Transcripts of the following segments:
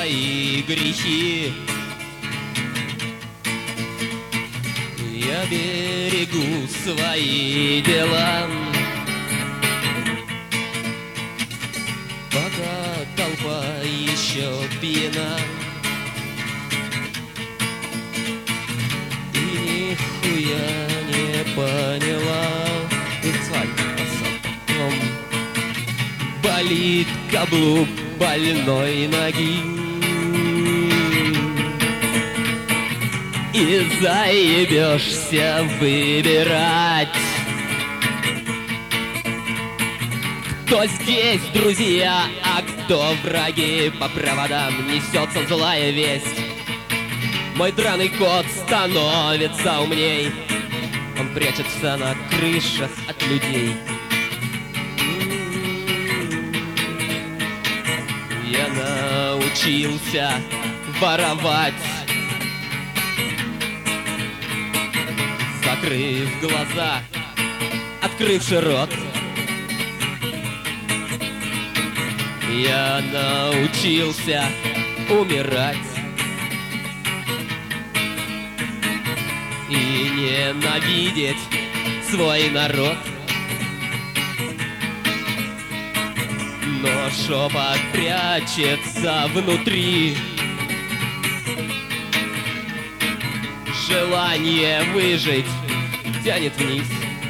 свои грехи. Я берегу свои дела, пока толпа еще пьяна. И нихуя не поняла, болит каблук больной ноги. И заебешься выбирать, кто здесь друзья, а кто враги. По проводам несется злая весть. Мой драный кот становится умней, он прячется на крышах от людей. Я научился воровать, закрыв глаза, открывши рот. Я научился умирать и ненавидеть свой народ. Но шепот прячется внутри, желание выжить тянет вниз.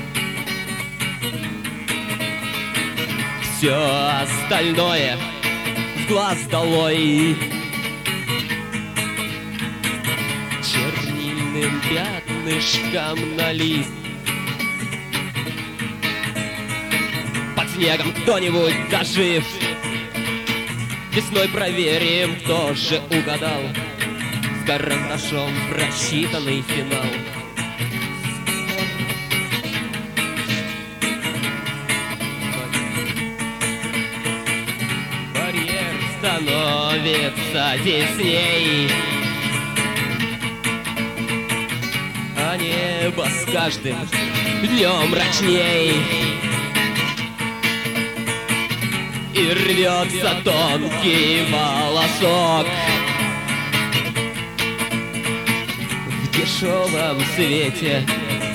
Все остальное в глаз долой, чернильным пятнышком на лист. Под снегом кто-нибудь дожив, весной проверим, кто же угадал. С карандашом просчитанный финал. Барьер становится тесней, а небо с каждым днем мрачней. И рвется тонкий волосок в дешевом свете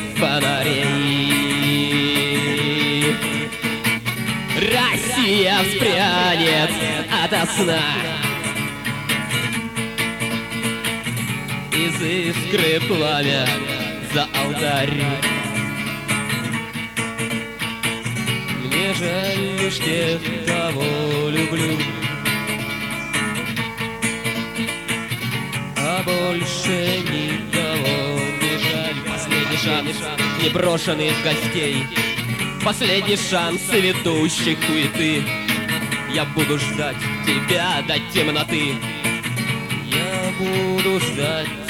фонарей. Россия вспрянет ото сна из искры пламя за алтарь. Мне жаль лишь тех, кого люблю, а больше никого не жаль. Последний шанс неброшенных гостей, последний шанс ведущих хуеты. Я буду ждать тебя до темноты, я буду ждать